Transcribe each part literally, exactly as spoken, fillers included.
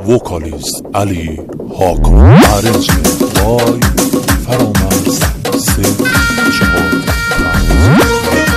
vocalist Ali Hakan, arrangement by فرامرز صفر چهار پنج.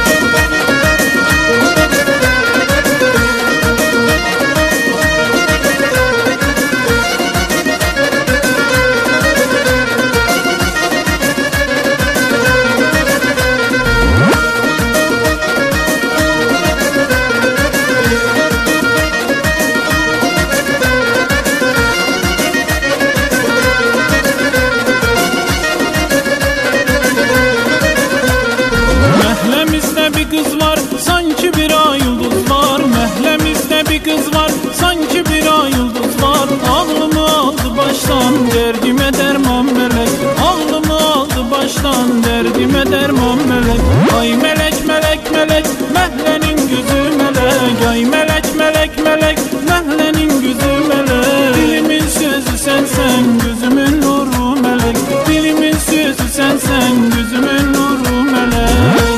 Kız var sanki bir ay yıldız var. Mehlemizde bir kız var sanki bir ay yıldız var. Ağlımı aldı baştan derdime derman melek. Ağlımı aldı baştan derdime derman melek. Ay melek melek melek mehlenin gözü melek. Ay melek melek melek mehlenin gözü melek. Dilimin sözü sensen gözümün nuru melek. Dilimin sözü sensen gözümün nuru melek.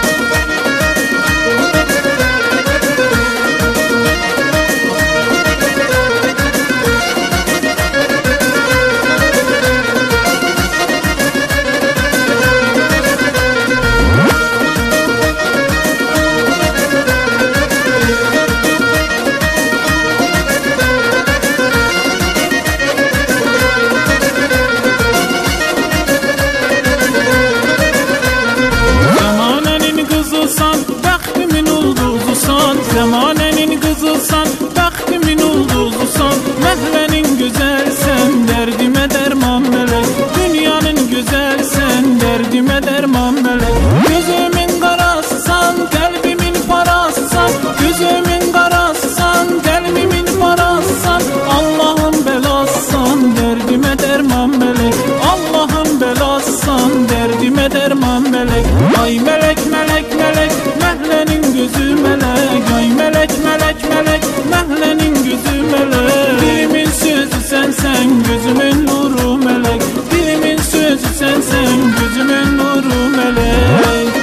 Zemanenin kızılsan, bəxtimin ulduzusan. Məhlənin gözəlsən, dərdimə dərman melek. Dünyanın gözəlsən, dərdimə dərman melek. Gözümün qarasısan, qəlbimin parasısan. Gözümün qarasısan, qəlbimin parasısan. Allah'ın belasısan, dərdimə dərman melek. Allah'ın belasısan, dərdimə dərman melek. Ay melek melek melek məhlənin gözü melek. Ay melek melek melek mehlenin gözü melek. Dilimin sözü sensen gözümün nuru melek. Dilimin sözü sensen gözümün nuru melek.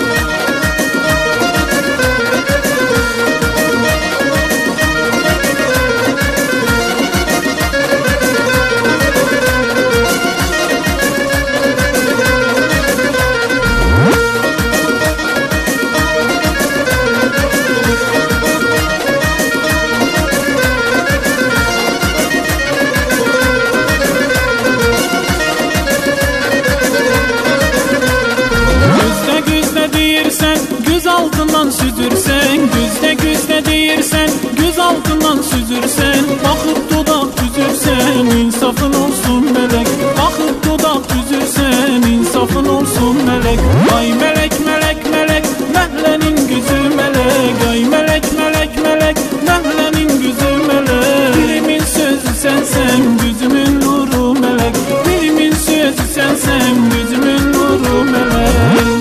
Göz altından süzürsen, gözde gözde deyirsən, göz altından süzürsən, baxıb dodaq düzürsən, insafın olsun melek. Baxıb dodaq düzürsən, insafın olsun melek. Ay melek melek melek məhlənin gözü melek. Ay melek melek melek məhlənin gözü melek. Dilimin sözü sensen gözümün nuru melek. Dilimin sözü sensen gözümün nuru melek.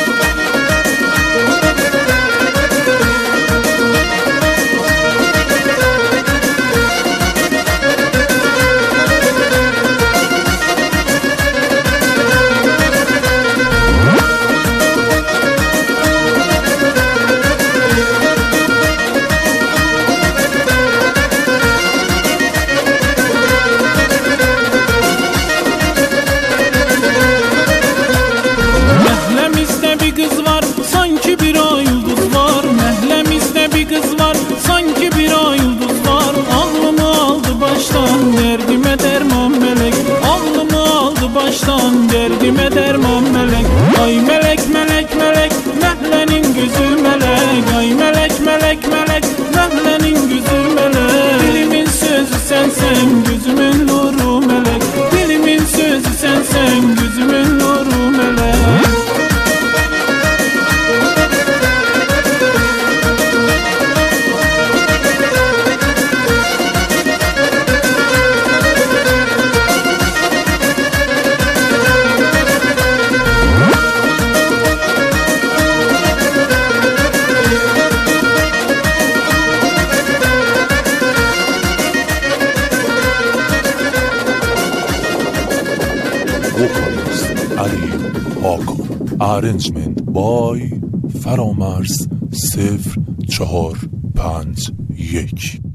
Sanki bir ay yıldız var. Mehlemizde bir kız var sanki bir ay yıldız var. Ağlımı aldı baştan derdime derman melek. Ağlımı aldı baştan derdime derman melek. Ay melek melek melek mehlenin gözü melek. Ay melek melek melek mehlenin gözü melek. Dilimin sözü sensen gözümün nuru melek. Dilimin sözü sensen gözümün nuru melek. vocalist Ali Hakan, arrangement by فرامرز صفر چهار پنج یک.